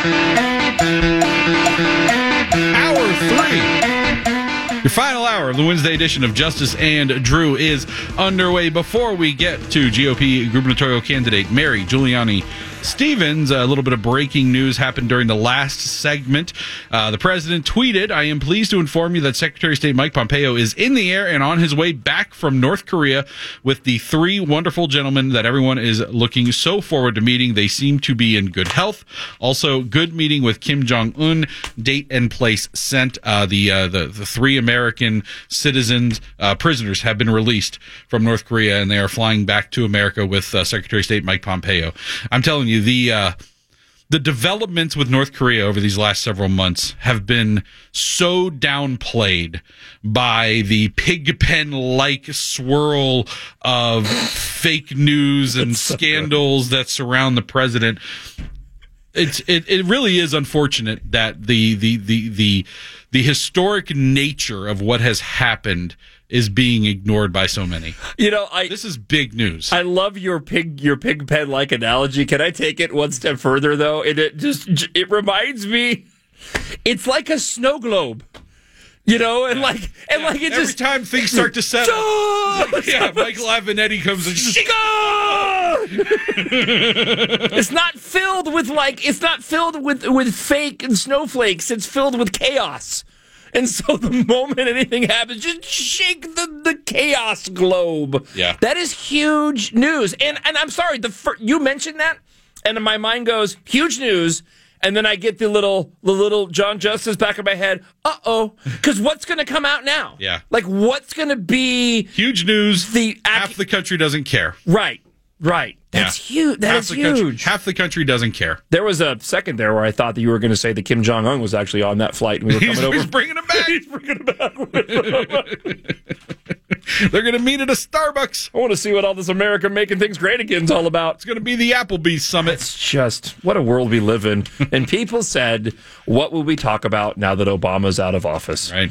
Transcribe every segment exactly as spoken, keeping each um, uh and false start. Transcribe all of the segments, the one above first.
Hour three. Your final hour of the Wednesday edition of Justice and Drew is underway. Before we get to G O P gubernatorial candidate Mary Giuliani Stevens, a little bit of breaking news happened during the last segment. Uh, the president tweeted, "I am pleased to inform you that Secretary of State Mike Pompeo is in the air and on his way back from North Korea with the three wonderful gentlemen that everyone is looking so forward to meeting. They seem to be in good health. Also, good meeting with Kim Jong-un. Date and place sent. Uh, the, uh, the the three American citizens, uh, prisoners, have been released from North Korea, and they are flying back to America with uh, Secretary of State Mike Pompeo." I'm telling you, the uh, the developments with North Korea over these last several months have been so downplayed by the pigpen-like swirl of fake news and scandals that surround the president. It's it, it really is unfortunate that the the the the the historic nature of what has happened is being ignored by so many. You know, I this is big news. I love your pig your pig pen like analogy. Can I take it one step further though? And it just it reminds me, it's like a snow globe. You know, and like, and yeah. like it Every just time things start to settle, like, yeah, Michael Avenatti comes and it's not filled with like it's not filled with with fake and snowflakes. It's filled with chaos. And so the moment anything happens, just shake the, the chaos globe. Yeah, that is huge news. And and I'm sorry, the fir- you mentioned that, and my mind goes huge news. And then I get the little, the little John Justice back in my head. Uh oh, because what's going to come out now? Yeah, like what's going to be huge news? The ac- half the country doesn't care. Right, right. That's yeah. huge. That half is the huge. Country, half the country doesn't care. There was a second there where I thought that you were going to say that Kim Jong Un was actually on that flight, and we were coming he's, over. He's bringing him back. He's bringing him back. With him. They're going to meet at a Starbucks. I want to see what all this America making things great again is all about. It's going to be the Applebee's summit. It's just what a world we live in. And people said, "What will we talk about now that Obama's out of office?" Right.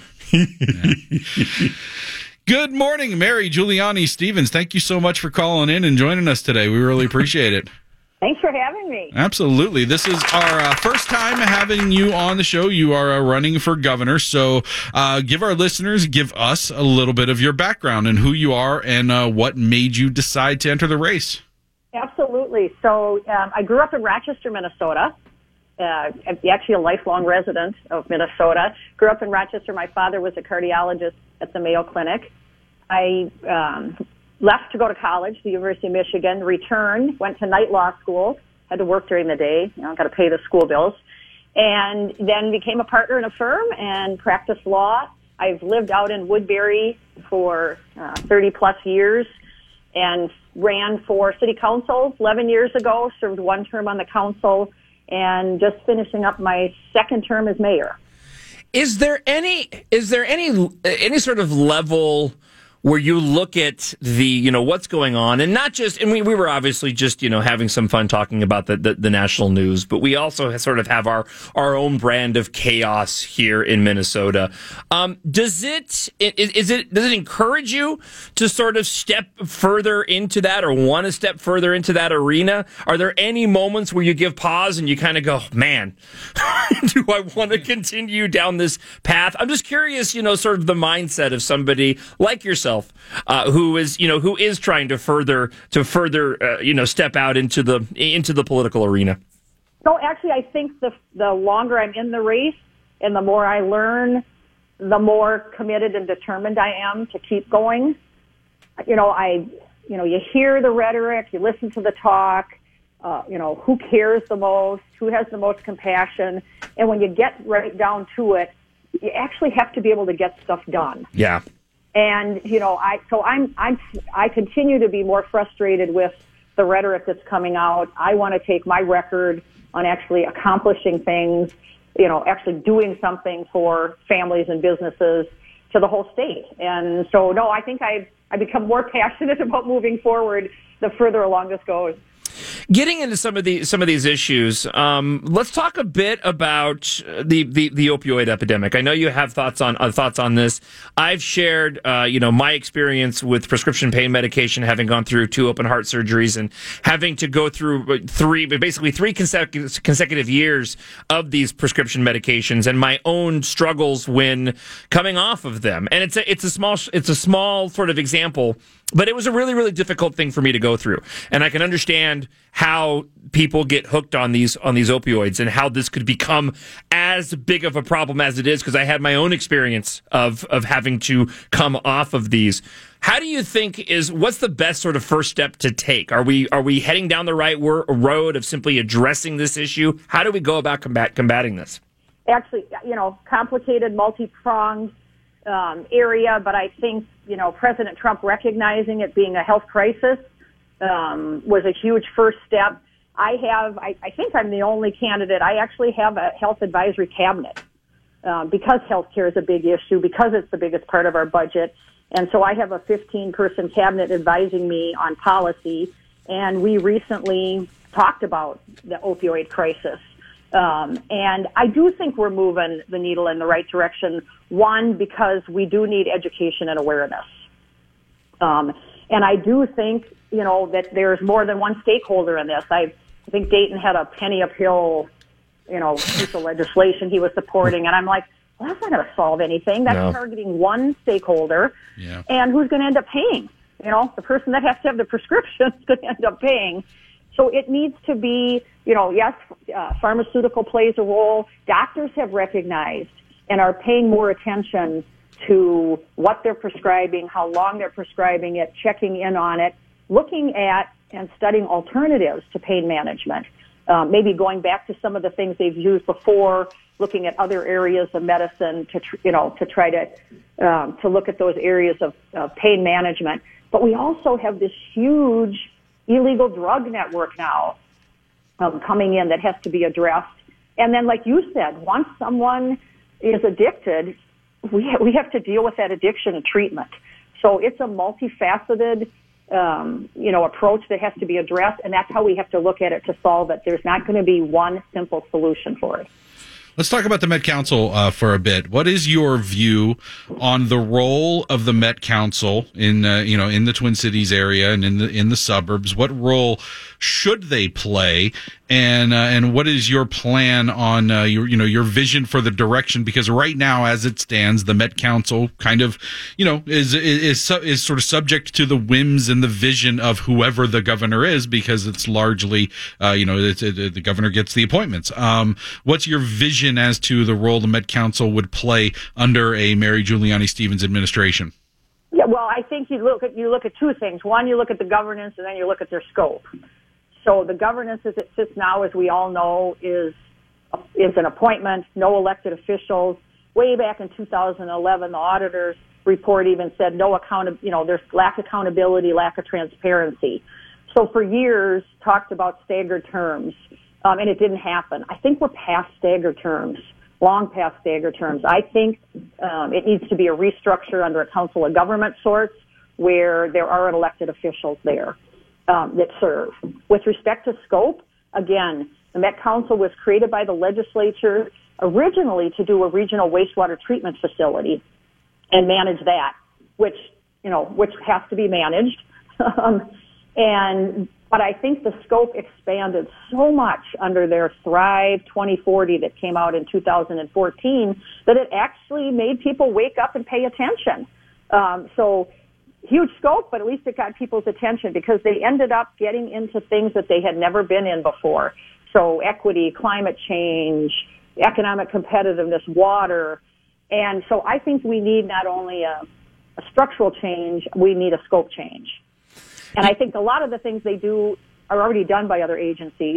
Yeah. Good morning, Mary Giuliani Stevens. Thank you so much for calling in and joining us today. We really appreciate it. Thanks for having me. Absolutely. This is our uh, first time having you on the show. You are uh, running for governor, so uh, give our listeners, give us a little bit of your background and who you are and uh, what made you decide to enter the race. Absolutely. So um, I grew up in Rochester, Minnesota. Uh, actually a lifelong resident of Minnesota. Grew up in Rochester. My father was a cardiologist at the Mayo Clinic. I um, left to go to college, the University of Michigan, returned, went to night law school, had to work during the day, you know, got to pay the school bills, and then became a partner in a firm and practiced law. I've lived out in Woodbury for uh, thirty plus years and ran for city council eleven years ago, served one term on the council, and just finishing up my second term as mayor. Is there any is there any any sort of level where you look at the, you know, what's going on, and not just, and we, we were obviously just, you know, having some fun talking about the, the, the national news, but we also sort of have our, our own brand of chaos here in Minnesota. Um, does it, is, is it, does it encourage you to sort of step further into that or want to step further into that arena? Are there any moments where you give pause and you kind of go, man, do I want to continue down this path? I'm just curious, you know, sort of the mindset of somebody like yourself. Uh, who is, you know, who is trying to further to further, uh, you know, step out into the into the political arena? No, actually, I think the the longer I'm in the race and the more I learn, the more committed and determined I am to keep going. You know, I, you know, you hear the rhetoric, you listen to the talk. Uh, you know, who cares the most? Who has the most compassion? And when you get right down to it, you actually have to be able to get stuff done. Yeah. And, you know, I, so I'm, I'm, I continue to be more frustrated with the rhetoric that's coming out. I want to take my record on actually accomplishing things, you know, actually doing something for families and businesses to the whole state. And so, no, I think I've, I've become more passionate about moving forward the further along this goes. Getting into some of the some of these issues, um, let's talk a bit about the, the, the opioid epidemic. I know you have thoughts on uh, thoughts on this. I've shared, uh, you know, my experience with prescription pain medication, having gone through two open heart surgeries and having to go through three, basically three consecutive consecutive years of these prescription medications, and my own struggles when coming off of them. And it's a it's a small it's a small sort of example. But it was a really, really difficult thing for me to go through. And I can understand how people get hooked on these on these opioids and how this could become as big of a problem as it is, because I had my own experience of, of having to come off of these. How do you think is what's the best sort of first step to take? Are we are we heading down the right wor- road of simply addressing this issue? How do we go about combat, combating this? Actually, you know, complicated, multi-pronged um, area, but I think, you know, President Trump recognizing it being a health crisis um, was a huge first step. I have, I, I think I'm the only candidate. I actually have a health advisory cabinet uh, because healthcare is a big issue, because it's the biggest part of our budget. And so I have a fifteen-person cabinet advising me on policy, and we recently talked about the opioid crisis. Um, and I do think we're moving the needle in the right direction. One, because we do need education and awareness. Um, and I do think, you know, that there's more than one stakeholder in this. I, I think Dayton had a penny uphill, you know, piece of legislation he was supporting. And I'm like, well, that's not going to solve anything. That's No. targeting one stakeholder. Yeah. And who's going to end up paying? You know, the person that has to have the prescription is going to end up paying. So it needs to be, you know, yes, uh, pharmaceutical plays a role. Doctors have recognized and are paying more attention to what they're prescribing, how long they're prescribing it, checking in on it, looking at and studying alternatives to pain management. Um, maybe going back to some of the things they've used before, looking at other areas of medicine to, tr- you know, to try to um, to look at those areas of, of pain management. But we also have this huge illegal drug network now um, coming in that has to be addressed. And then, like you said, once someone is addicted, we ha- we have to deal with that addiction and treatment. So it's a multifaceted, um, you know, approach that has to be addressed, and that's how we have to look at it to solve it. There's not going to be one simple solution for it. Let's talk about the Met Council uh, for a bit. What is your view on the role of the Met Council in, uh, you know, in the Twin Cities area and in the in the suburbs? What role should they play? And uh, and what is your plan on uh, your you know your vision for the direction? Because right now, as it stands, the Met Council kind of you know is is is, is sort of subject to the whims and the vision of whoever the governor is, because it's largely uh, you know it's, it, the governor gets the appointments. Um, what's your vision as to the role the Met Council would play under a Mary Giuliani Stevens administration? Yeah, well, I think you look at you look at two things. One, you look at the governance, and then you look at their scope. So the governance as it sits now, as we all know, is is an appointment, no elected officials. Way back in two thousand eleven, the auditor's report even said no account, you know, there's lack of accountability, lack of transparency. So for years, talked about staggered terms, um, and it didn't happen. I think we're past staggered terms, long past staggered terms. I think um, it needs to be a restructure under a council of government sorts where there are elected officials there. Um, that serve. With respect to scope, again, the Met Council was created by the legislature originally to do a regional wastewater treatment facility and manage that, which, you know, which has to be managed. um, and, but I think the scope expanded so much under their Thrive twenty forty that came out in two thousand fourteen that it actually made people wake up and pay attention. Um, so, huge scope, but at least it got people's attention because they ended up getting into things that they had never been in before. So equity, climate change, economic competitiveness, water. And so I think we need not only a, a structural change, we need a scope change. And I think a lot of the things they do are already done by other agencies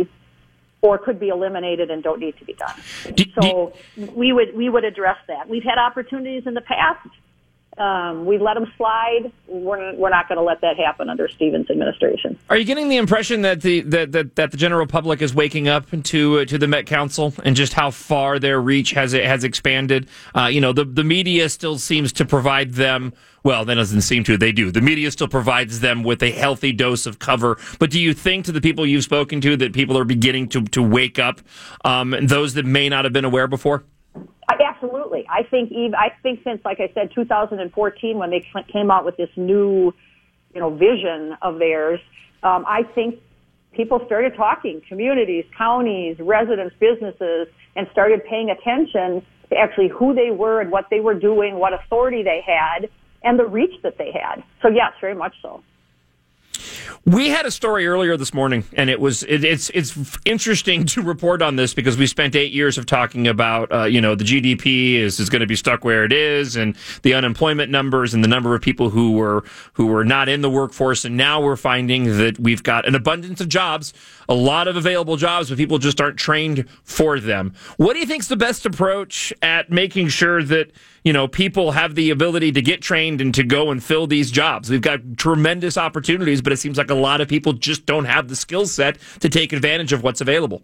or could be eliminated and don't need to be done. So we would we would address that. We've had opportunities in the past Um, we let them slide. We're, we're not going to let that happen under Stevens' administration. Are you getting the impression that the that, that, that the general public is waking up to uh, to the Met Council and just how far their reach has has expanded? Uh, you know, the the media still seems to provide them. Well, that doesn't seem to. They do. The media still provides them with a healthy dose of cover. But do you think, to the people you've spoken to, that people are beginning to to wake up? Um, and those that may not have been aware before. I, absolutely. I think even, I think since, like I said, two thousand fourteen, when they came out with this new, you know, vision of theirs, um, I think people started talking, communities, counties, residents, businesses, and started paying attention to actually who they were and what they were doing, what authority they had, and the reach that they had. So, yes, very much so. We had a story earlier this morning, and it was it, it's it's interesting to report on this because we spent eight years of talking about uh, you know the G D P is, is going to be stuck where it is, and the unemployment numbers and the number of people who were who were not in the workforce, and now we're finding that we've got an abundance of jobs, a lot of available jobs, but people just aren't trained for them. What do you think is the best approach at making sure that you know people have the ability to get trained and to go and fill these jobs? We've got tremendous opportunities, but it seems like a lot of people just don't have the skill set to take advantage of what's available.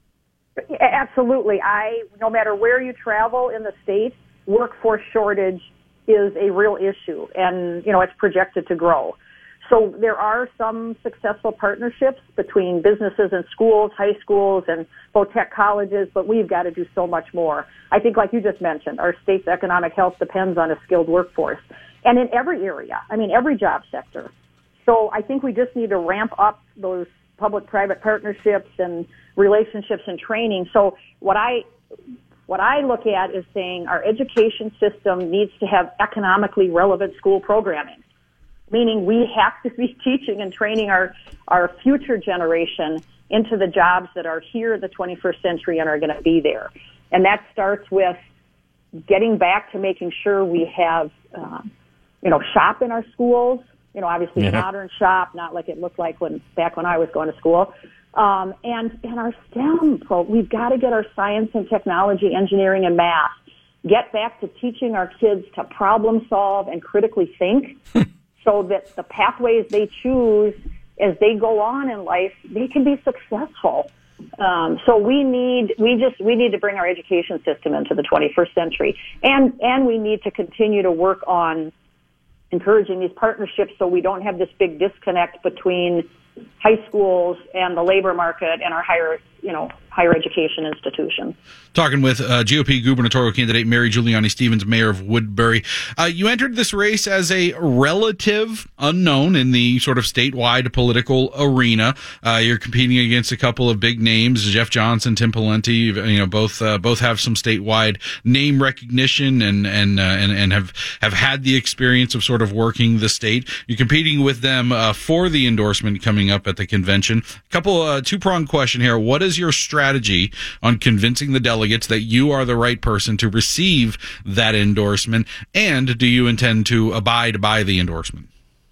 Absolutely. I, no matter where you travel in the state, workforce shortage is a real issue, and, you know, it's projected to grow. So there are some successful partnerships between businesses and schools, high schools, and both tech colleges, but we've got to do so much more. I think, like you just mentioned, our state's economic health depends on a skilled workforce, and in every area, I mean, every job sector. So I think we just need to ramp up those public-private partnerships and relationships and training. So what I what I look at is saying our education system needs to have economically relevant school programming, meaning we have to be teaching and training our, our future generation into the jobs that are here in the twenty-first century and are going to be there. And that starts with getting back to making sure we have, uh, you know, shop in our schools. You know, obviously yeah. modern shop, not like it looked like when back when I was going to school. Um, and and our STEM pro, we've got to get our science and technology, engineering and math, get back to teaching our kids to problem solve and critically think, so that the pathways they choose as they go on in life, they can be successful. Um, so we need we just we need to bring our education system into the twenty-first century, and and we need to continue to work on encouraging these partnerships so we don't have this big disconnect between high schools and the labor market and our higher, you know, higher education institutions. Talking with uh, G O P gubernatorial candidate Mary Giuliani Stevens, mayor of Woodbury. Uh, you entered this race as a relative unknown in the sort of statewide political arena. Uh, you're competing against a couple of big names, Jeff Johnson, Tim Pawlenty. You know, both uh, both have some statewide name recognition and and uh, and and have have had the experience of sort of working the state. You're competing with them uh, for the endorsement coming up at the convention. A couple uh, two pronged question here. What is your strategy on convincing the delegates that you are the right person to receive that endorsement, and do you intend to abide by the endorsement?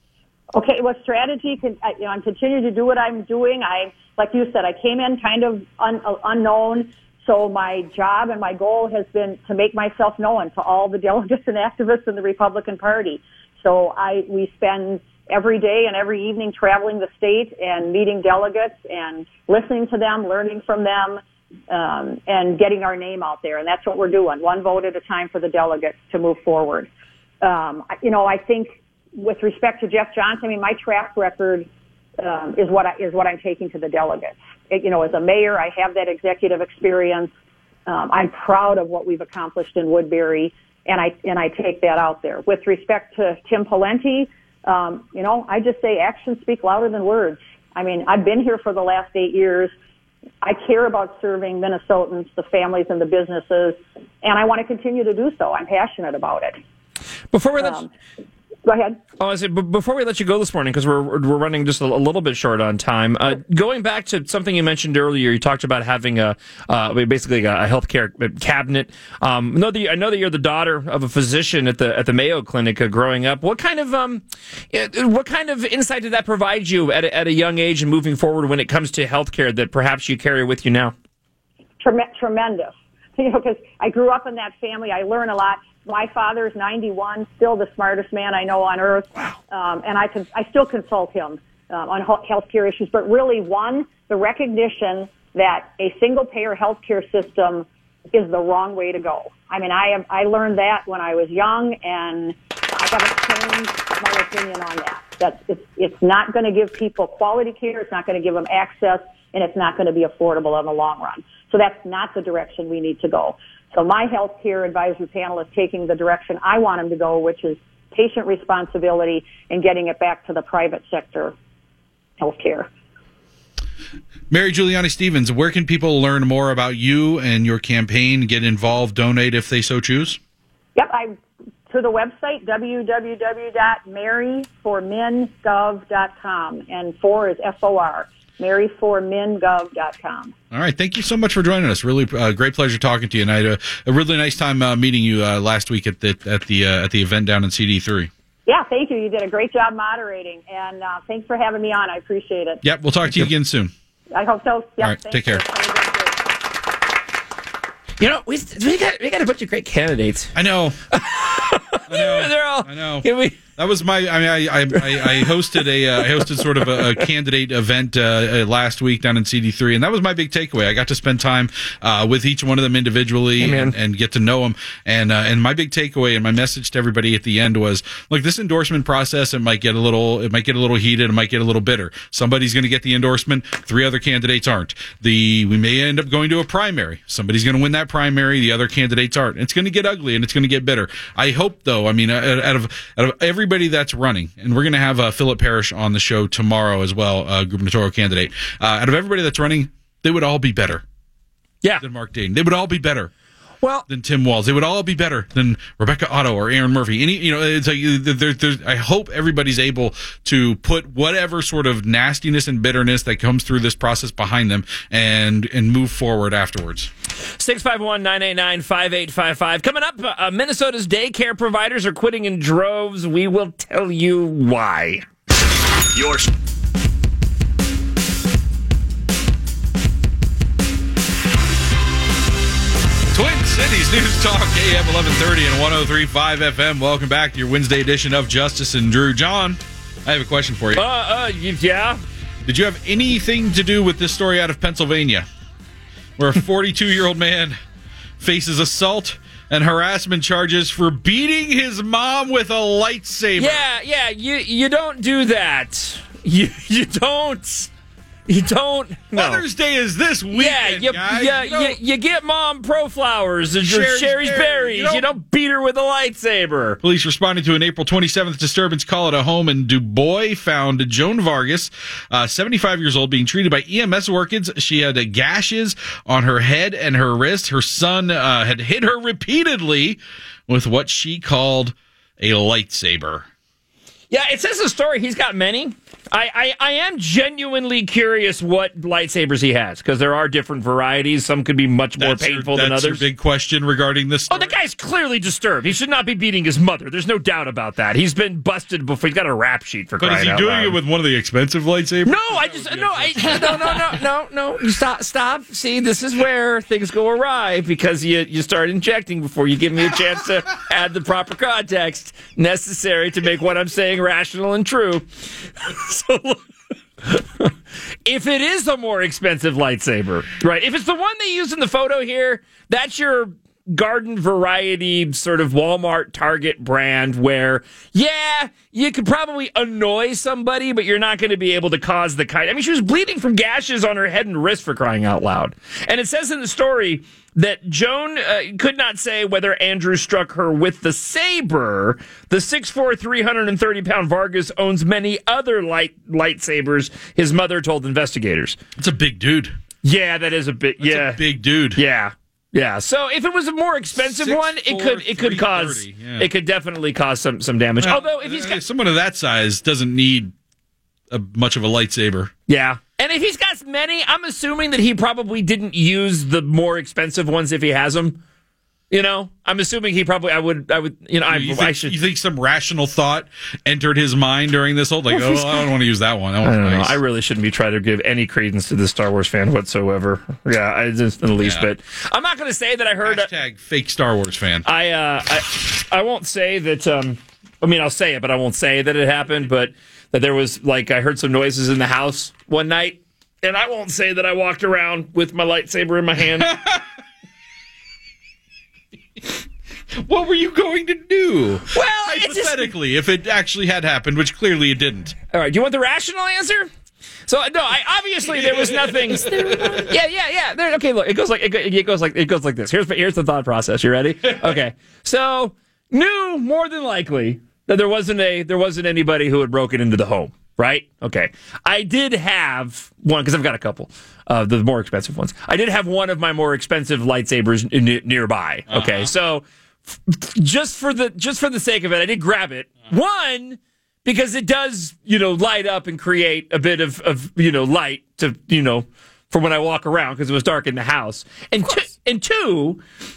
Okay, well, strategy, can, you know, I'm continuing to do what I'm doing. I, like you said, I came in kind of un, uh, unknown, so my job and my goal has been to make myself known to all the delegates and activists in the Republican Party. So I, we spend every day and every evening traveling the state and meeting delegates and listening to them, learning from them, um, and getting our name out there. And that's what we're doing, one vote at a time for the delegates to move forward. Um, you know, I think with respect to Jeff Johnson, I mean, my track record um, is what I, is what I'm taking to the delegates. It, you know, as a mayor, I have that executive experience. Um, I'm proud of what we've accomplished in Woodbury, and I and I take that out there. With respect to Tim Pawlenty, Um, you know, I just say actions speak louder than words. I mean, I've been here for the last eight years. I care about serving Minnesotans, the families and the businesses, and I want to continue to do so. I'm passionate about it. Before we let um, Go ahead. Oh, I said, but before we let you go this morning, because we're we're running just a, a little bit short on time. Uh, going back to something you mentioned earlier, you talked about having a uh, basically a, a healthcare cabinet. Um, I know that you, I know that you're the daughter of a physician at the at the Mayo Clinic uh, growing up. What kind of um, what kind of insight did that provide you at a, at a young age and moving forward when it comes to healthcare that perhaps you carry with you now? Trem- tremendous. you know, because I grew up in that family. I learn a lot. My father's ninety-one, still the smartest man I know on earth. Wow. Um, and I can, I still consult him um, on healthcare issues. But really, one, the recognition that a single-payer healthcare system is the wrong way to go. I mean, I have, I learned that when I was young, and I haven't changed my opinion on that. That it's, it's not going to give people quality care, it's not going to give them access, and it's not going to be affordable in the long run. So that's not the direction we need to go. So my healthcare advisory panel is taking the direction I want them to go, which is patient responsibility and getting it back to the private sector healthcare. Mary Giuliani Stevens, where can people learn more about you and your campaign, get involved, donate if they so choose? Yep, I to the website, w w w dot mary for men gov dot com, and four is F O R, mary for men gov dot com. All right, thank you so much for joining us. Really uh, great pleasure talking to you, and I had a, a really nice time uh, meeting you uh, last week at the at the uh, at the event down in C D three. Yeah, thank you. You did a great job moderating, and uh, thanks for having me on. I appreciate it. Yep, we'll talk to you again soon. I hope so. Yep, all right, take care. You know, we we got we got a bunch of great candidates. I know. I know. They're all. I know. Can we? That was my. I mean, I I, I hosted a uh, I hosted sort of a, a candidate event uh, uh, last week down in C D three, and that was my big takeaway. I got to spend time uh, with each one of them individually hey, and, and get to know them. And uh, and my big takeaway and my message to everybody at the end was, look, this endorsement process, it might get a little it might get a little heated, it might get a little bitter. Somebody's going to get the endorsement, three other candidates aren't. The we may end up going to a primary. Somebody's going to win that primary, the other candidates aren't. It's going to get ugly and it's going to get bitter. I hope, though. I mean, out of out of everybody that's running. And we're going to have uh, Philip Parrish on the show tomorrow as well, uh, gubernatorial candidate. Uh, out of everybody that's running, they would all be better yeah. than Mark Dayton. They would all be better well, than Tim Walz. They would all be better than Rebecca Otto or Aaron Murphy. Any, you know, it's like there, there's. I hope everybody's able to put whatever sort of nastiness and bitterness that comes through this process behind them and and move forward afterwards. six five one, nine eight nine, five eight five five. Coming up, uh, Minnesota's daycare providers are quitting in droves. We will tell you why. Your Twin Cities News Talk, A M eleven thirty and one oh three point five F M. Welcome back to your Wednesday edition of Justice and Drew. John, I have a question for you. Uh, uh, yeah? Did you have anything to do with this story out of Pennsylvania, where a forty-two-year-old man faces assault and harassment charges for beating his mom with a lightsaber? Yeah, yeah, you you don't do that. You you don't. You don't. No. Mother's Day is this weekend, yeah, you, guys. Yeah, you, you, you get mom pro flowers or Sherry's Sherry's berries. berries. You You don't- don't beat her with a lightsaber. Police responding to an April twenty-seventh disturbance call at a home in Dubois found Joan Vargas, uh, seventy-five years old, being treated by E M S workers. She had uh, gashes on her head and her wrist. Her son uh, had hit her repeatedly with what she called a lightsaber. Yeah, it says in the story he's got many. I, I, I am genuinely curious what lightsabers he has, because there are different varieties. Some could be much more That's your- painful than that's others. your big question regarding this Oh, story. the guy's clearly disturbed. He should not be beating his mother. There's no doubt about that. He's been busted before. He's got a rap sheet for But crying is he out doing loud. it with one of the expensive lightsabers? No, I just no, I no, no, no, no, no. You stop, stop. See, this is where things go awry because you you start injecting before you give me a chance to add the proper context necessary to make what I'm saying rational and true. So, if it is a more expensive lightsaber, right? If it's the one they use in the photo here, that's your garden variety sort of Walmart Target brand where, yeah, you could probably annoy somebody, but you're not going to be able to cause the kind. I mean, she was bleeding from gashes on her head and wrist, for crying out loud. And it says in the story that Joan uh, could not say whether Andrew struck her with the saber. The six foot four, three hundred thirty pound Vargas owns many other light lightsabers, his mother told investigators. It's a big dude. Yeah, that is a bit, That's yeah. a big dude. Yeah. Yeah, so if it was a more expensive Six, one, it four, could it could cause three thirty, yeah. it could definitely cause some some damage. Well, Although if he's uh, got someone of that size doesn't need a, much of a lightsaber. yeah, and if he's got many, I'm assuming that he probably didn't use the more expensive ones if he has them. You know, I'm assuming he probably, I would, I would, you know, I, You think, I should. you think some rational thought entered his mind during this whole, like, oh, I don't want to use that one. That I one's don't know. nice. I really shouldn't be trying to give any credence to this Star Wars fan whatsoever. Yeah, I just in the least Yeah. bit. I'm not going to say that I heard. Hashtag fake Star Wars fan. I, uh, I, I won't say that. Um, I mean, I'll say it, but I won't say that it happened. But that there was like I heard some noises in the house one night, and I won't say that I walked around with my lightsaber in my hand. What were you going to do? Well, it's just, Hypothetically, if it actually had happened, which clearly it didn't. all right. Do you want the rational answer? So no, I obviously there was nothing. yeah, yeah, yeah. There, okay, look, it goes like it, go- it goes like it goes like this. Here's here's the thought process. You ready? Okay. So knew more than likely that there wasn't a there wasn't anybody who had broken into the home. Right? Okay. I did have one because I've got a couple of the more expensive ones. I did have one of my more expensive lightsabers n- nearby. Okay, Uh-huh. so f- just for the just for the sake of it, I did grab it. One because it does, you know, light up and create a bit of, of you know light to you know for when I walk around because it was dark in the house. And two, and two,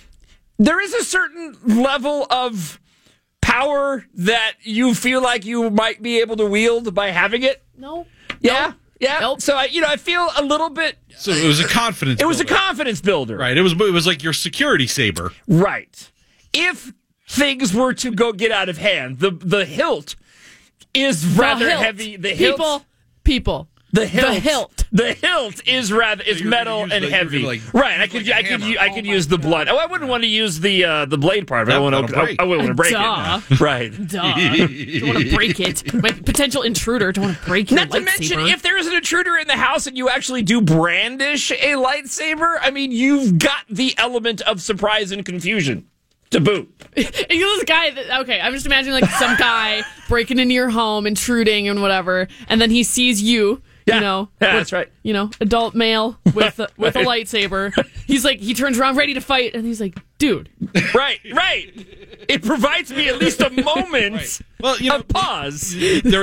there is a certain level of power that you feel like you might be able to wield by having it. No. Yeah. Yeah. Nope. So I, you know, I feel a little bit. So it was a confidence. It was a builder. confidence builder. Right. It was. It was like your security saber. Right. If things were to go get out of hand, the the hilt is rather The hilt. heavy. The hilt. People. People. The hilt. The hilt. The hilt is rather is you're metal gonna use and the- you're heavy. gonna, like, right. I use could like a I could hammer. u- I could use the blunt. Oh, I wouldn't want to use the uh, the blade part. Of it. I That- wouldn't. that'll I, break. I wouldn't want to break Duh. it. Right. Duh. Don't want to break it. My potential intruder don't want to break your Not to mention, lightsaber. if there is an intruder in the house and you actually do brandish a lightsaber, I mean, you've got the element of surprise and confusion to boot. And you're this guy that, okay, I'm just imagining like some guy breaking into your home, intruding and whatever, and then he sees you, Yeah. you know, Yeah, with, that's right. you know, adult male with a, with a lightsaber. He's like, he turns around ready to fight, and he's like, dude, Right, right. It provides me at least a moment Well, you know, of pause. there,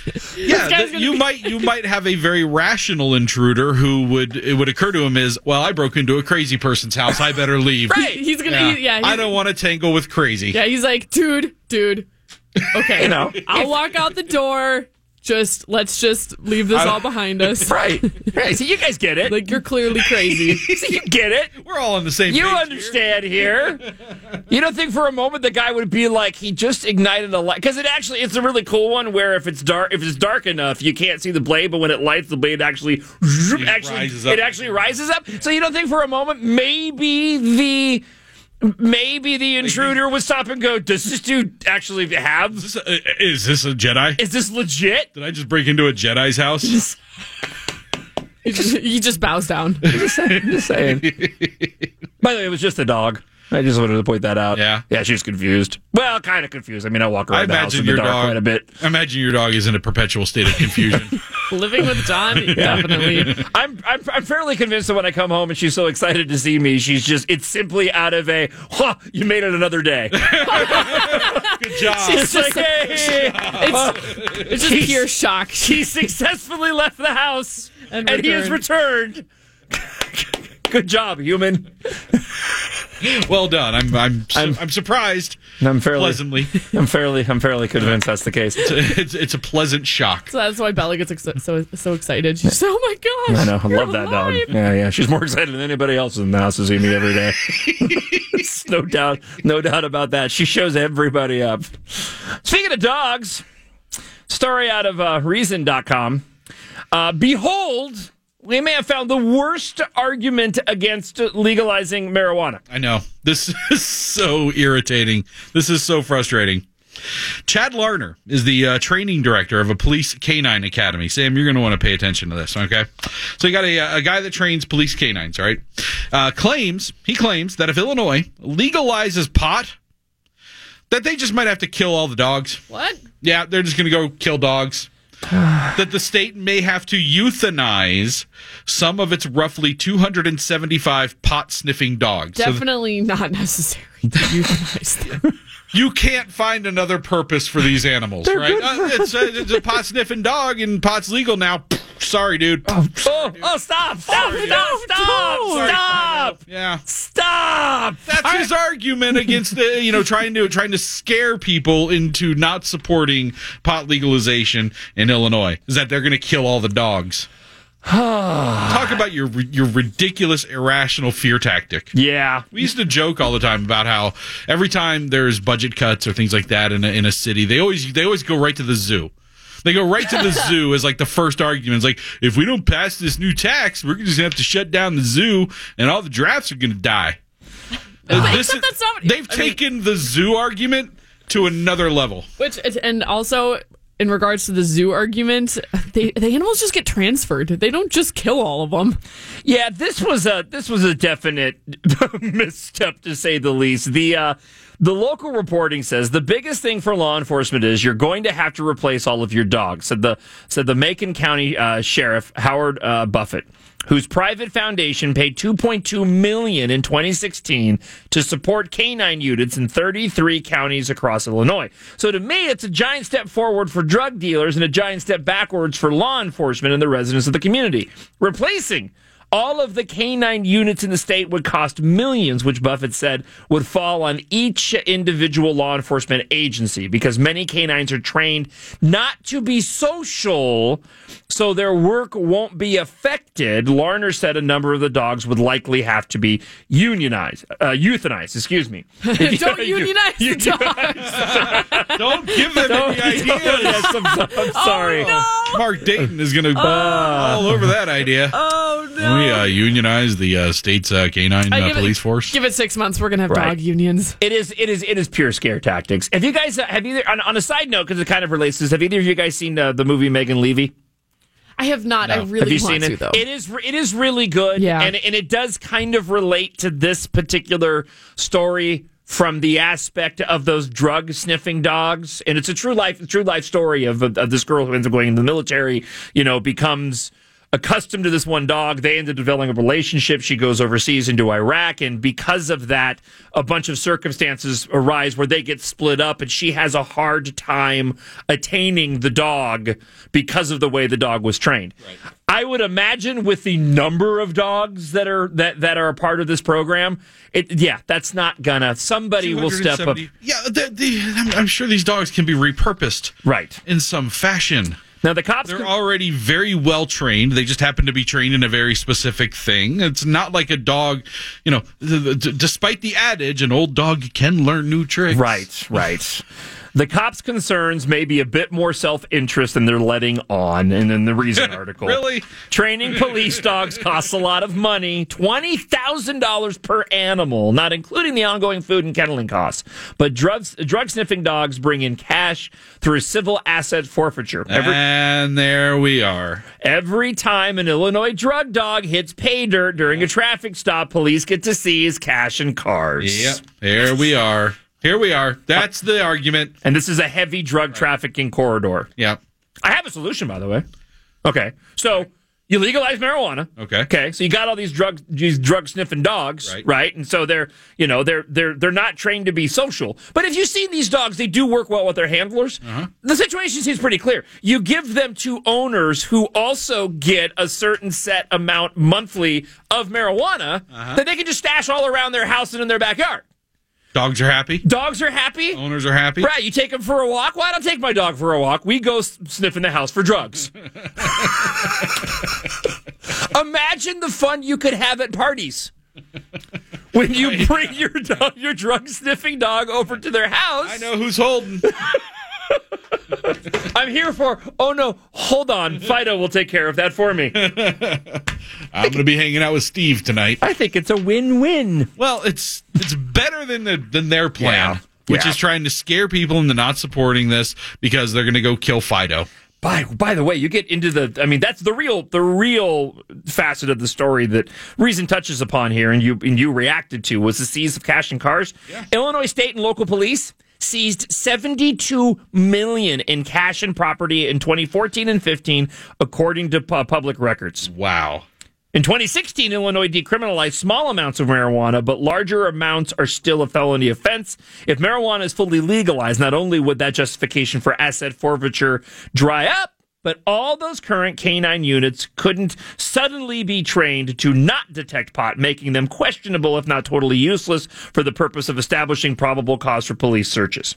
yeah, guy's th- gonna you be- might you might have a very rational intruder who would it would occur to him is, well, I broke into a crazy person's house. I better leave. Right. he's gonna, Yeah. he- yeah, he's, I don't want to tangle with crazy. yeah, he's like, dude, dude, okay, You know. I'll walk out the door. Just let's just leave this all behind us. Right, right. So you guys get it. Like you're clearly crazy. So you get it. We're all on the same You page understand here. You don't think for a moment the guy would be like he just ignited a light because it actually it's a really cool one where if it's dark if it's dark enough you can't see the blade but when it lights the blade actually It actually rises up. it actually rises up. So you don't think for a moment maybe the maybe the intruder would stop and go, does this dude actually have? Is this a, is this a Jedi? Is this legit? Did I just break into a Jedi's house? he, just, he just bows down. Just saying. By the way, it was just a dog. I just wanted to point that out. Yeah. Yeah, she was confused. Well, kind of confused. I mean, I walk I around the house imagine in the your dark dog. quite a bit. I imagine your dog is in a perpetual state of confusion. Living with John, definitely. I'm, I'm I'm fairly convinced that when I come home and she's so excited to see me, she's just it's simply out of a huh, you made it another day. Good job. It's like hey, It's, it's just pure shock. he successfully left the house And and, he has returned. Good job, human. Well done. I'm I'm su- I'm- I'm, surprised. I'm fairly Pleasantly. I'm fairly I'm fairly convinced that's the case. It's, it's a pleasant shock. So that's why Bella gets ex- so so excited. She's oh my gosh! I know. I you're love that dog. alive." Yeah, yeah. She's more excited than anybody else in the house to see me every day. no doubt, no doubt about that. She shows everybody up. Speaking of dogs, story out of uh, reason dot com. Uh, behold, we may have found the worst argument against legalizing marijuana. I know. This is so irritating. This is so frustrating. Chad Larner is the uh, training director of a police canine academy. Sam, you're going to want to pay attention to this, okay? So you got a, a guy that trains police canines, right? Uh, claims, he claims that if Illinois legalizes pot, that they just might have to kill all the dogs. What? Yeah, they're just going to go kill dogs. That the state may have to euthanize some of its roughly two hundred seventy-five pot-sniffing dogs. So th- Definitely not necessary to euthanize them. you can't find another purpose for these animals, right? Uh, it's, a, it's a pot-sniffing dog, and pot's legal now. Pfft, sorry, dude. Oh, oh, stop, stop, Oh, stop, no, stop, don't. stop, Yeah. stop. That's All it. his argument against the, you know, trying to trying to scare people into not supporting pot legalization in Illinois is that they're going to kill all the dogs. Talk about your your ridiculous, irrational fear tactic. Yeah. We used to joke all the time about how every time there's budget cuts or things like that in a, in a city, they always they always go right to the zoo. They go right to the zoo as like the first argument. It's like, if we don't pass this new tax, we're just going to have to shut down the zoo and all the giraffes are going to die. But This except is- that's not- they've I mean- taken the zoo argument to another level. Which and also in regards to the zoo argument, they, the animals just get transferred. They don't just kill all of them. Yeah, this was a this was a definite misstep to say the least. The uh, the local reporting says the biggest thing for law enforcement is you're going to have to replace all of your dogs. Said the said the Macon County uh, Sheriff Howard uh, Buffett, whose private foundation paid two point two million dollars in twenty sixteen to support canine units in thirty-three counties across Illinois. So to me, it's a giant step forward for drug dealers and a giant step backwards for law enforcement and the residents of the community. Replacing all of the canine units in the state would cost millions, which Buffett said would fall on each individual law enforcement agency because many canines are trained not to be social, so their work won't be affected. Larner said a number of the dogs would likely have to be unionized, uh, euthanized, excuse me. Don't unionize the dogs. Don't give them any ideas. Yes, I'm, I'm sorry. Oh, no. Mark Dayton is going to all over that idea. Oh, no. We uh, unionize the uh, state's uh, canine I uh, give it- police force. Give it six months. We're going to have Right. dog unions. It is, it is, it is pure scare tactics. Have you guys, uh, have either, on, on a side note, because it kind of relates to this, have either of you guys seen uh, the movie Megan Levy? I have not. I No. really Have you want seen to, it? though. It is it is really good. Yeah. And and it does kind of relate to this particular story from the aspect of those drug sniffing dogs. And it's a true life true life story of, of, of this girl who ends up going into the military, you know, becomes accustomed to this one dog. They end up developing a relationship. She goes overseas into Iraq, and because of that, a bunch of circumstances arise where they get split up, and she has a hard time attaining the dog because of the way the dog was trained. Right. I would imagine with the number of dogs that are that, that are a part of this program, it yeah, that's not gonna. Somebody will step up. Yeah, the, the, I'm, I'm sure these dogs can be repurposed, Right. in some fashion. Now the cops. They're Can, already very well trained. They just happen to be trained in a very specific thing. It's not like a dog, you know, th- th- d- despite the adage, an old dog can learn new tricks. Right, right. The cops' concerns may be a bit more self-interest than they're letting on. And in the Reason article, Really? Training police dogs costs a lot of money, twenty thousand dollars per animal, not including the ongoing food and kenneling costs. But drugs, drug sniffing dogs bring in cash through civil asset forfeiture. Every, And there we are. every time an Illinois drug dog hits pay dirt during a traffic stop, police get to seize cash and cars. Yep. There we are. Here we are. That's the argument. And this is a heavy drug trafficking corridor. Yep. I have a solution, by the way. Okay, so you legalize marijuana. Okay. Okay, so you got all these drug these drug sniffing dogs, Right. right? And so they're you know they're they're they're not trained to be social. But if you see these dogs, they do work well with their handlers. Uh-huh. The situation seems pretty clear. You give them to owners who also get a certain set amount monthly of marijuana Uh-huh. that they can just stash all around their house and in their backyard. Dogs are happy. Dogs are happy. Owners are happy. Right, you take him for a walk. Why don't I take my dog for a walk? We go s- sniffing the house for drugs. Imagine the fun you could have at parties when you bring your dog, your drug sniffing dog over to their house. I know who's holding. I'm here for. Oh no, hold on. Fido will take care of that for me. I'm going to be hanging out with Steve tonight. I think it's a win-win. Well, it's it's better than the than their plan, Yeah. which Yeah. is trying to scare people into not supporting this because they're going to go kill Fido. By by the way, you get into the. I mean, that's the real the real facet of the story that Reason touches upon here, and you and you reacted to was the seize of cash and cars. Yeah. Illinois state and local police seized seventy-two million dollars in cash and property in twenty fourteen and fifteen, according to pu- public records. Wow. In twenty sixteen, Illinois decriminalized small amounts of marijuana, but larger amounts are still a felony offense. If marijuana is fully legalized, not only would that justification for asset forfeiture dry up, but all those current canine units couldn't suddenly be trained to not detect pot, making them questionable, if not totally useless, for the purpose of establishing probable cause for police searches.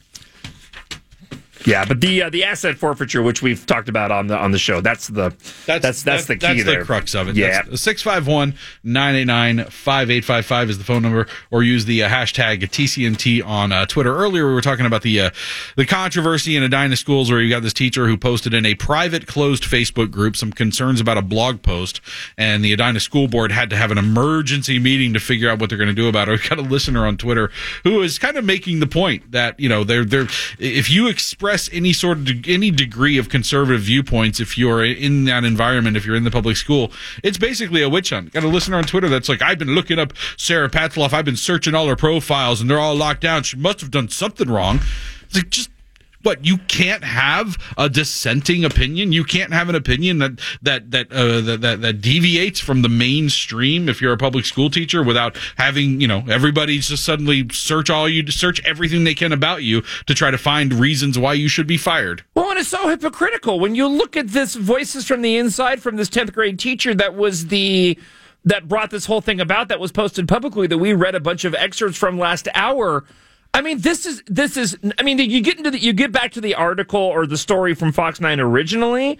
Yeah, but the uh, the asset forfeiture, which we've talked about on the on the show, that's the that's that's, that's the key that's there. the crux of it. Yeah, six five one, nine eight nine, five eight five five is the phone number, or use the uh, hashtag T C N T on uh, Twitter. Earlier, we were talking about the uh, the controversy in Edina schools where you got this teacher who posted in a private closed Facebook group some concerns about a blog post, and the Edina school board had to have an emergency meeting to figure out what they're going to do about it. We got a listener on Twitter who is kind of making the point that, you know, they're they're if you express any sort of de- any degree of conservative viewpoints, if you're in that environment, if you're in the public school, it's basically a witch hunt. Got a listener on Twitter that's like, I've been looking up Sarah Patzloff, I've been searching all her profiles, and they're all locked down. She must have done something wrong. It's like, just what, you can't have a dissenting opinion? You can't have an opinion that that that uh, that, that that deviates from the mainstream if you're a public school teacher, without having, you know, everybody just suddenly search all you search everything they can about you to try to find reasons why you should be fired. Well, and it's so hypocritical when you look at this Voices from the Inside from this tenth grade teacher that was the that brought this whole thing about, that was posted publicly, that we read a bunch of excerpts from last hour. I mean, this is, this is, I mean, you get into the, you get back to the article or the story from Fox nine originally.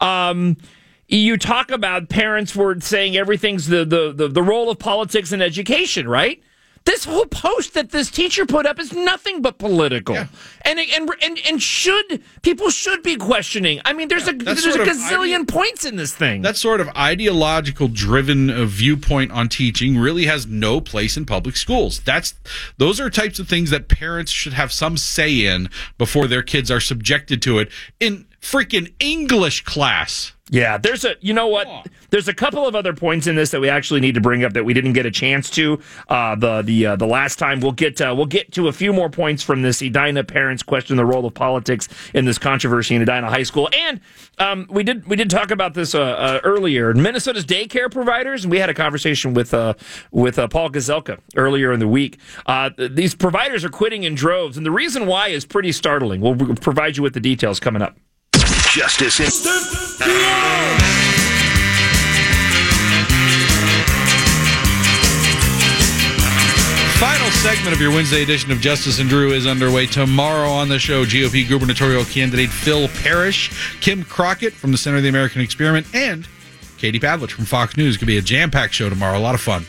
Um, you talk about parents were saying everything's the, the, the, the role of politics in education, right? This whole post that this teacher put up is nothing but political. Yeah. And, and, and, and should, people should be questioning. I mean, there's yeah, a, there's a gazillion ide- points in this thing. That sort of ideological driven uh, viewpoint on teaching really has no place in public schools. That's, those are types of things that parents should have some say in before their kids are subjected to it in freaking English class. Yeah, there's a, you know what, there's a couple of other points in this that we actually need to bring up that we didn't get a chance to uh, the the uh, the last time. We'll get uh, we'll get to a few more points from this. Edina parents question the role of politics in this controversy in Edina High School, and um, we did we did talk about this uh, uh, earlier. Minnesota's daycare providers, and we had a conversation with uh, with uh, Paul Gazelka earlier in the week. Uh, these providers are quitting in droves, and the reason why is pretty startling. We'll provide you with the details coming up. Justice in Final segment of your Wednesday edition of Justice and Drew is underway. Tomorrow on the show, G O P gubernatorial candidate Phil Parrish, Kim Crockett from the Center of the American Experiment, and Katie Pavlich from Fox News. It's going to be a jam-packed show tomorrow. A lot of fun.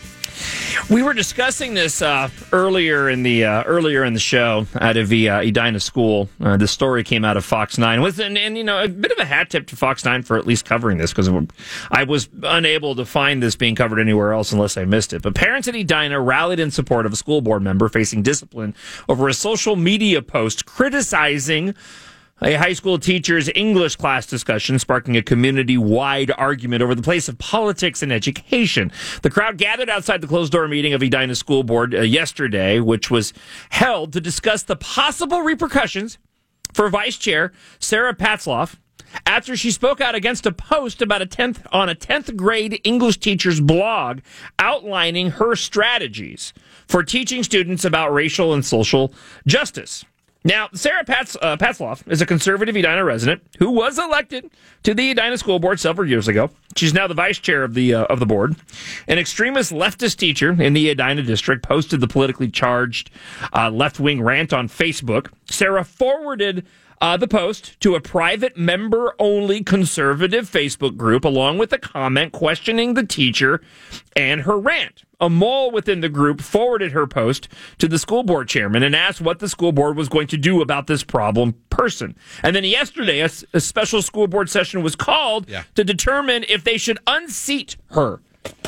We were discussing this uh, earlier in the uh, earlier in the show out of the uh, Edina school. Uh, the story came out of Fox nine, with and, and you know a bit of a hat tip to Fox nine for at least covering this, because I was unable to find this being covered anywhere else unless I missed it. But parents at Edina rallied in support of a school board member facing discipline over a social media post criticizing a high school teacher's English class discussion, sparking a community-wide argument over the place of politics in education. The crowd gathered outside the closed-door meeting of Edina School Board uh, yesterday, which was held to discuss the possible repercussions for Vice Chair Sarah Patzloff after she spoke out against a post about a tenth on a tenth grade English teacher's blog outlining her strategies for teaching students about racial and social justice. Now, Sarah Patz, uh, Patzloff is a conservative Edina resident who was elected to the Edina School Board several years ago. She's now the vice chair of the uh, of the board. An extremist leftist teacher in the Edina district posted the politically charged uh, left-wing rant on Facebook. Sarah forwarded uh, the post to a private member-only conservative Facebook group, along with a comment questioning the teacher and her rant. A mole within the group forwarded her post to the school board chairman and asked what the school board was going to do about this problem person. And then yesterday, a, a special school board session was called yeah. to determine if they should unseat her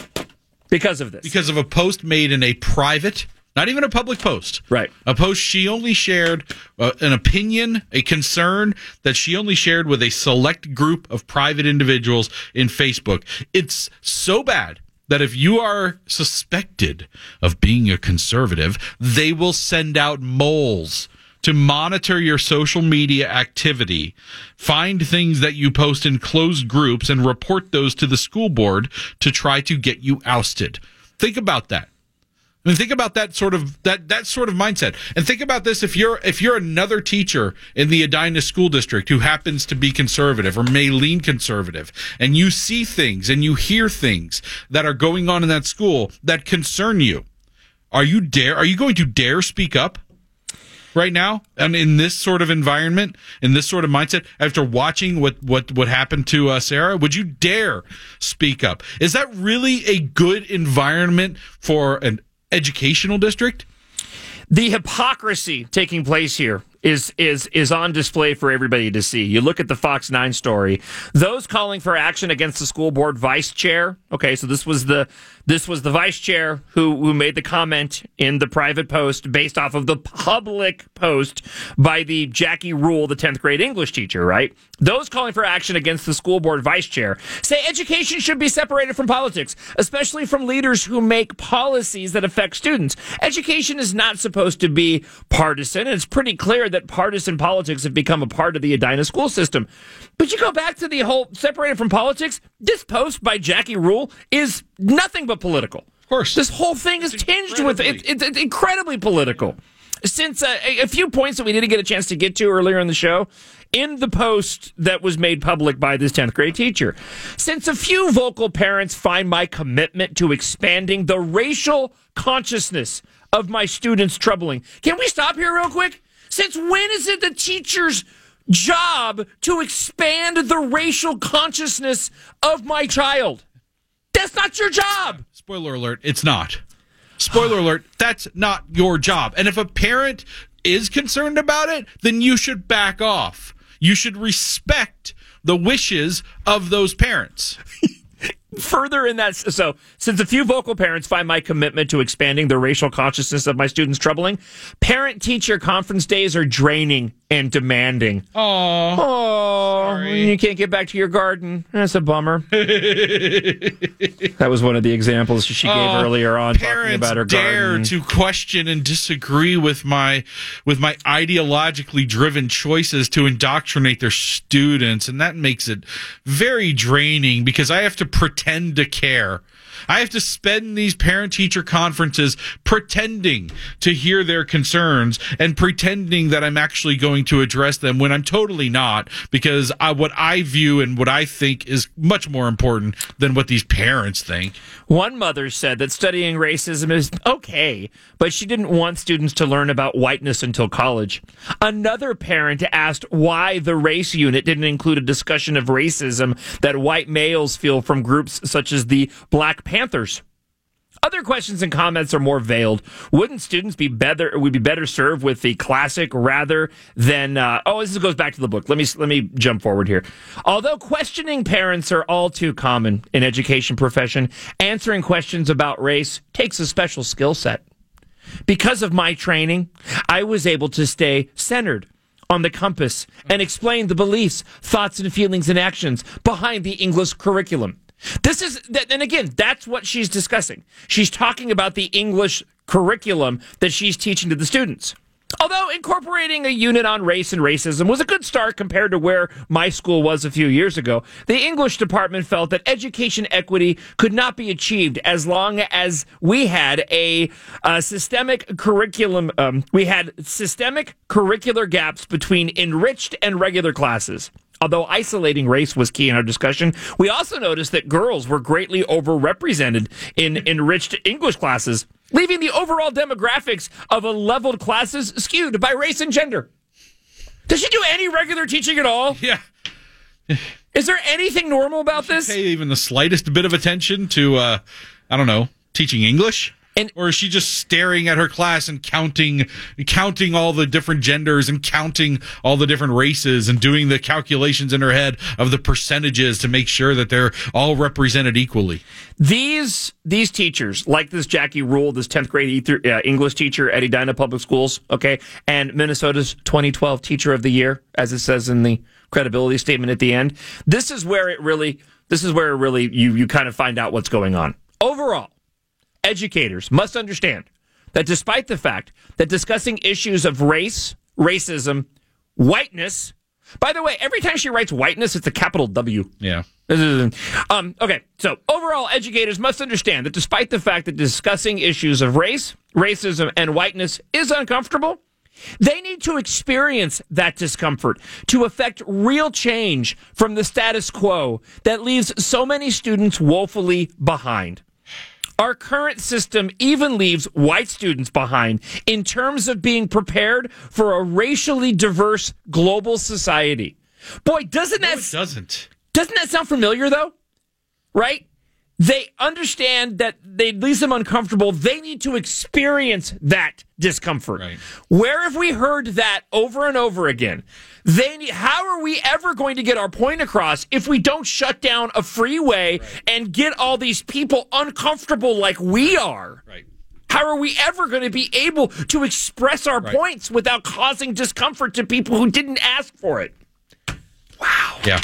because of this. Because of a post made in a private, not even a public post. Right. A post she only shared, uh, an opinion, a concern that she only shared with a select group of private individuals in Facebook. It's so bad that if you are suspected of being a conservative, they will send out moles to monitor your social media activity, find things that you post in closed groups, and report those to the school board to try to get you ousted. Think about that. I mean, think about that sort of that that sort of mindset, and think about this: if you're if you're another teacher in the Edina School District who happens to be conservative or may lean conservative, and you see things and you hear things that are going on in that school that concern you, are you dare? Are you going to dare speak up right now, and in this sort of environment, in this sort of mindset, after watching what what what happened to uh, Sarah? Would you dare speak up? Is that really a good environment for an educational district? The hypocrisy taking place here is is is on display for everybody to see. You look at the Fox nine story. Those calling for action against the school board vice chair. Okay, so this was the this was the vice chair who who made the comment in the private post based off of the public post by the Jackie Rule, the tenth grade English teacher, right? Those calling for action against the school board vice chair say education should be separated from politics, especially from leaders who make policies that affect students. Education is not supposed to be partisan, and it's pretty clear that partisan politics have become a part of the Edina school system. But you go back to the whole separated from politics, this post by Jackie Rule is nothing but political. Of course. This whole thing is tinged with it. It's it, incredibly political. Since uh, a, a few points that we didn't get a chance to get to earlier in the show, in the post that was made public by this tenth grade teacher, since a few vocal parents find my commitment to expanding the racial consciousness of my students troubling. Can we stop here real quick? Since when is it the teacher's job to expand the racial consciousness of my child? That's not your job. Spoiler alert, it's not. Spoiler alert, that's not your job. And if a parent is concerned about it, then you should back off. You should respect the wishes of those parents. Further in that, so since a few vocal parents find my commitment to expanding the racial consciousness of my students troubling, parent-teacher conference days are draining and demanding. Aww. Oh, sorry. You can't get back to your garden. That's a bummer. That was one of the examples she gave Oh, earlier on talking about her dare garden. to question and disagree with my with my ideologically driven choices to indoctrinate their students, and that makes it very draining because I have to pretend to care. I have to spend these parent-teacher conferences pretending to hear their concerns and pretending that I'm actually going to address them when I'm totally not, because I, what I view and what I think is much more important than what these parents think. One mother said that studying racism is okay, but she didn't want students to learn about whiteness until college. Another parent asked why the race unit didn't include a discussion of racism that white males feel from groups such as the Black Panthers. Other questions and comments are more veiled. Wouldn't students be better would be better served with the classic rather than uh, oh this goes back to the book. Let me let me jump forward here. Although questioning parents are all too common in education profession, answering questions about race takes a special skill set. Because of my training, I was able to stay centered on the compass and explain the beliefs, thoughts, and feelings and actions behind the English curriculum. This is, and again, that's what she's discussing. She's talking about the English curriculum that she's teaching to the students. Although incorporating a unit on race and racism was a good start compared to where my school was a few years ago, the English department felt that education equity could not be achieved as long as we had a, a systemic curriculum. Um, we had systemic curricular gaps between enriched and regular classes. Although isolating race was key in our discussion, we also noticed that girls were greatly overrepresented in enriched English classes, leaving the overall demographics of a leveled classes skewed by race and gender. Does she do any regular teaching at all? Yeah. Is there anything normal about Does this? she pay even the slightest bit of attention to, uh, I don't know, teaching English? And, or is she just staring at her class and counting counting all the different genders and counting all the different races and doing the calculations in her head of the percentages to make sure that they're all represented equally? These these teachers, like this Jackie Rule, this tenth grade ether, uh, English teacher at Edina Public Schools, okay, and Minnesota's twenty twelve Teacher of the Year, as it says in the credibility statement at the end, this is where it really, this is where it really you you kind of find out what's going on. Overall, educators must understand that despite the fact that discussing issues of race, racism, whiteness, By the way, every time she writes whiteness, it's a capital W. Yeah. Um, okay, so overall, educators must understand that despite the fact that discussing issues of race, racism, and whiteness is uncomfortable, they need to experience that discomfort to effect real change from the status quo that leaves so many students woefully behind. Our current system even leaves white students behind in terms of being prepared for a racially diverse global society. Boy, doesn't that... No, it doesn't. Doesn't that sound familiar, though? Right? They understand that they leaves them uncomfortable. They need to experience that discomfort. Right. Where have we heard that over and over again? They need, how are we ever going to get our point across if we don't shut down a freeway right. and get all these people uncomfortable like we are? Right. How are we ever going to be able to express our right. points without causing discomfort to people who didn't ask for it? Wow. Yeah.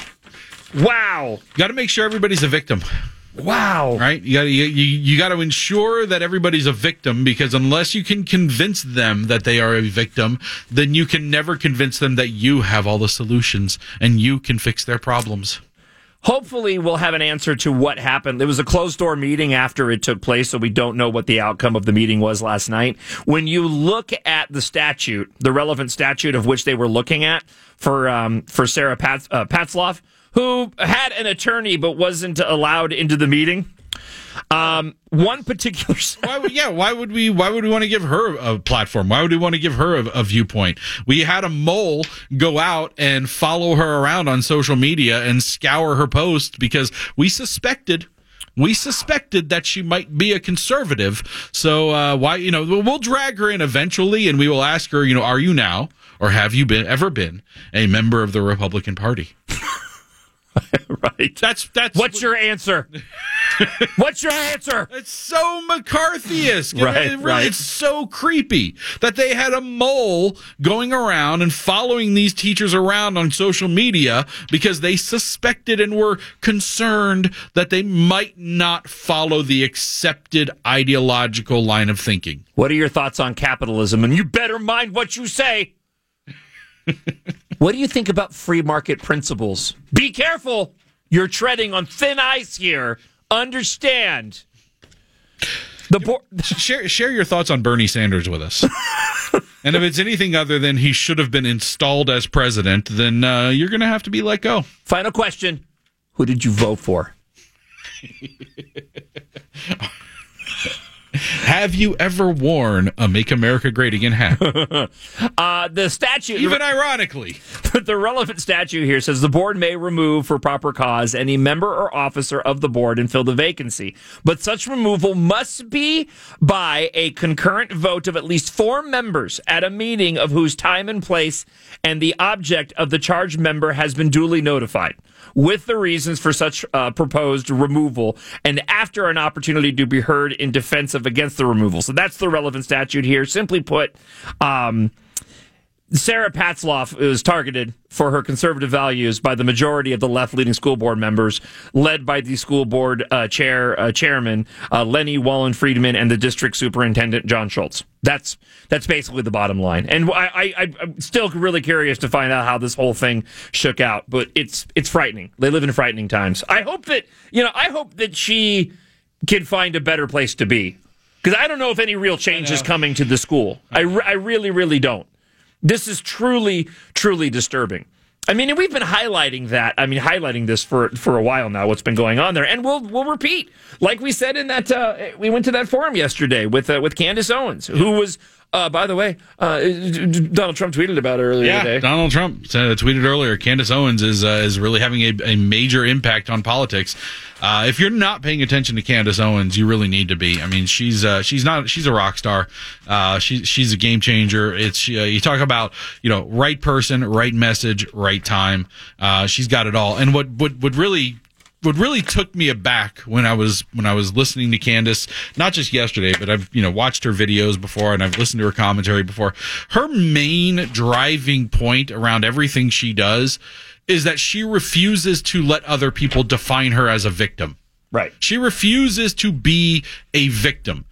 Wow. You got to make sure everybody's a victim. Wow. Right? You got to you, you got to ensure that everybody's a victim, because unless you can convince them that they are a victim, then you can never convince them that you have all the solutions and you can fix their problems. Hopefully we'll have an answer to what happened. It was a closed-door meeting after it took place, so we don't know what the outcome of the meeting was last night. When you look at the statute, the relevant statute of which they were looking at for um, for Sarah Pats, uh, Patzloff, who had an attorney but wasn't allowed into the meeting. Um, one particular. why would, yeah, why would we? Why would we want to give her a platform? Why would we want to give her a, a viewpoint? We had a mole go out and follow her around on social media and scour her post because we suspected. We suspected that she might be a conservative. So uh, why, you know, we'll drag her in eventually, and we will ask her, you know, are you now or have you been ever been a member of the Republican Party? Right. That's that's. What's your answer? What's your answer? It's so McCarthyist. Right, it really, right. It's so creepy that they had a mole going around and following these teachers around on social media because they suspected and were concerned that they might not follow the accepted ideological line of thinking. What are your thoughts on capitalism? And you better mind what you say. What do you think about free market principles? Be careful. You're treading on thin ice here. Understand. The bo- share share your thoughts on Bernie Sanders with us. And if it's anything other than he should have been installed as president, then uh, you're going to have to be let go. Final question. Who did you vote for? Have you ever worn a Make America Great Again hat? uh, the statute... Even ironically. The relevant statute here says the board may remove for proper cause any member or officer of the board and fill the vacancy. But such removal must be by a concurrent vote of at least four members at a meeting of whose time and place and the object of the charged member has been duly notified, with the reasons for such uh, proposed removal, and after an opportunity to be heard in defense of against the removal. So that's the relevant statute here. Simply put, um, Sarah Patzloff is targeted for her conservative values by the majority of the left-leaning school board members, led by the school board uh, chair uh, chairman uh, Lenny Wallen-Friedman and the district superintendent John Schultz. That's that's basically the bottom line. And I, I, I'm still really curious to find out how this whole thing shook out. But it's it's frightening. They live in frightening times. I hope that you know. I hope that she can find a better place to be, because I don't know if any real change is coming to the school. I, re- I really, really don't. This is truly, truly disturbing. I mean, and we've been highlighting that. I mean, highlighting this for for a while now. What's been going on there, and we'll we'll repeat, like we said in that. Uh, we went to that forum yesterday with uh, with Candace Owens, who was, uh, by the way, uh, Donald Trump tweeted about it earlier yeah, today. Donald Trump uh, tweeted earlier. Candace Owens is uh, is really having a, a major impact on politics. Uh, if you're not paying attention to Candace Owens, you really need to be. I mean, she's uh, she's not she's a rock star. Uh, she, she's a game changer. It's she, uh, you talk about you know right person, right message, right time. Uh, she's got it all. And what what what really what really took me aback when I was when I was listening to Candace, not just yesterday, but I've you know watched her videos before and I've listened to her commentary before. Her main driving point around everything she does is that she refuses to let other people define her as a victim. Right. She refuses to be a victim.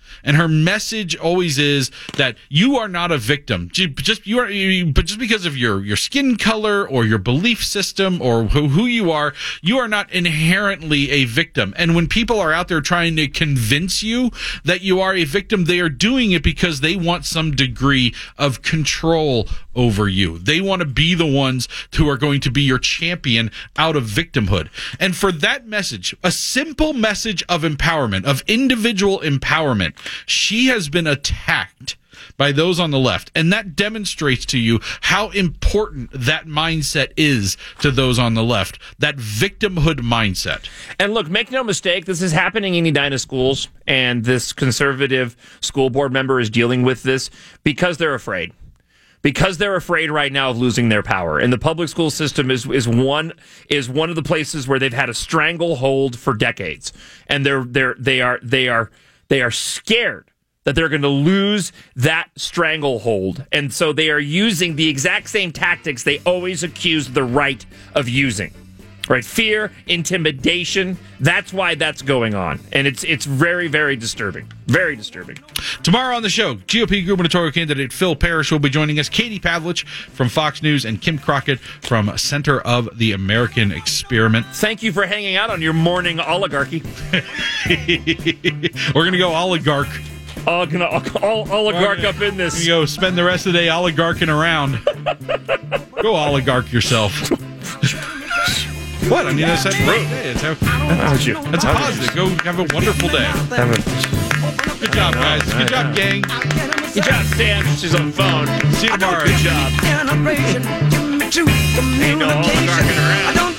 And her message always is that you are not a victim. Just you are, you, but just because of your your skin color or your belief system or who, who you are, you are not inherently a victim. And when people are out there trying to convince you that you are a victim, they are doing it because they want some degree of control over you. They want to be the ones who are going to be your champion out of victimhood. And for that message, a simple message of empowerment, of individual empowerment, she has been attacked by those on the left. And that demonstrates to you how important that mindset is to those on the left, that victimhood mindset. And look, make no mistake, this is happening in Edina schools, and this conservative school board member is dealing with this because they're afraid. Because they're afraid right now of losing their power. And the public school system is is one is one of the places where they've had a stranglehold for decades. And they're they're they are they are they are scared that they're going to lose that stranglehold. And so they are using the exact same tactics they always accuse the right of using. Right? Fear, intimidation. That's why that's going on. And it's it's very, very disturbing. Very disturbing. Tomorrow on the show, G O P gubernatorial candidate Phil Parrish will be joining us. Katie Pavlich from Fox News and Kim Crockett from Center of the American Experiment. Thank you for hanging out on your morning oligarchy. We're going to go oligarch. All gonna all oligarch gonna, up in this. You go spend the rest of the day oligarching around. Go oligarch yourself. What? I mean, that's that great day. It's how, that's, that's a positive. Go have a wonderful day. Good job, guys. Good job, gang. Good job, Stan. She's on the phone. See you tomorrow. Good job. Ain't no oligarching around.